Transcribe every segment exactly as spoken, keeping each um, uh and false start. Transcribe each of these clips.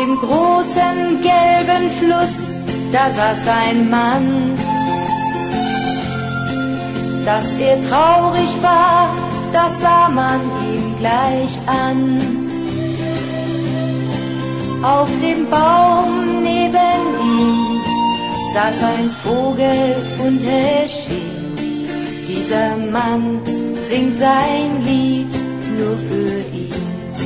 dem großen gelben Fluss, da saß ein Mann. Dass er traurig war, das sah man ihm gleich an. Auf dem Baum neben ihm saß ein Vogel und er schien. Dieser Mann singt sein Lied nur für ihn.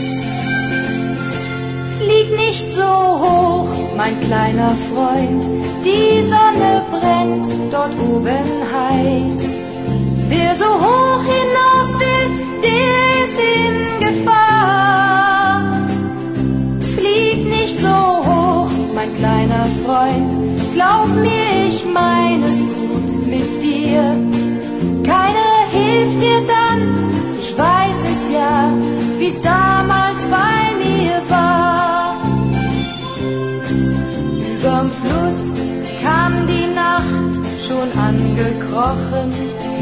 Flieg nicht so hoch, mein kleiner Freund, die Sonne brennt dort oben heiß. Wer so hoch hinaus will, der ist in Gefahr. Flieg nicht so hoch, mein kleiner Freund, glaub mir, ich meine es gut mit dir. Keiner hilft dir dann, ich weiß es ja, wie's damals bei mir war. Überm Fluss kam die Nacht schon angekrochen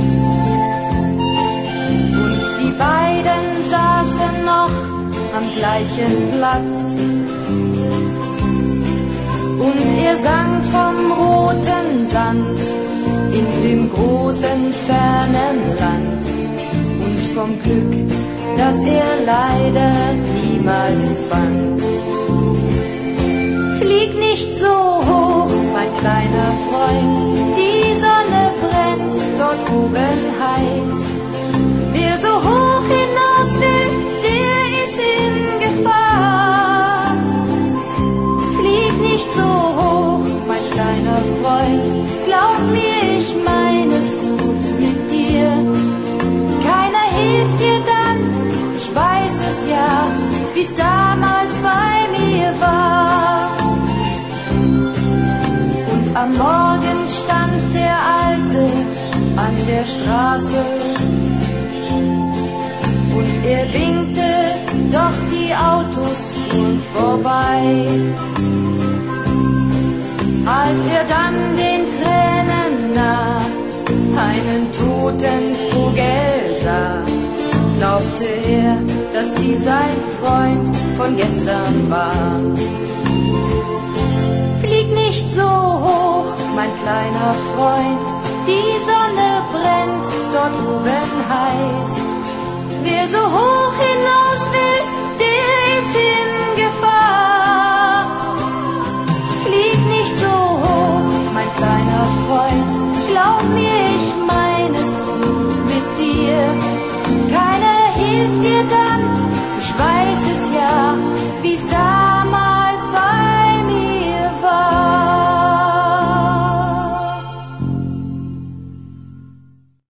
und die beiden saßen noch am gleichen Platz. Und er sang vom roten Sand in dem großen fernen Land und vom Glück, das er leider niemals fand. Flieg nicht so hoch, mein kleiner Freund, die Sonne brennt dort oben heiß. Wer so hoch hinaus will, der ist in Gefahr. Flieg nicht so hoch, mein kleiner Freund, glaub mir, ich meine es gut mit dir. Keiner hilft dir dann, ich weiß es ja, wie's damals bei mir war. Und am Morgen stand der Alte an der Straße und er winkte, doch die Autos fuhren vorbei. Als er dann den Tränen nah einen toten Vogel sah, glaubte er, dass dies sein Freund von gestern war. Flieg nicht so hoch, mein kleiner Freund, die Sonne brennt dort oben heiß. Wer so hoch hinaus will, der ist in Gefahr. Flieg nicht so hoch, mein kleiner Freund, glaub mir, ich meine es gut mit dir. Keiner hilft dir dann, ich weiß es ja, wie's da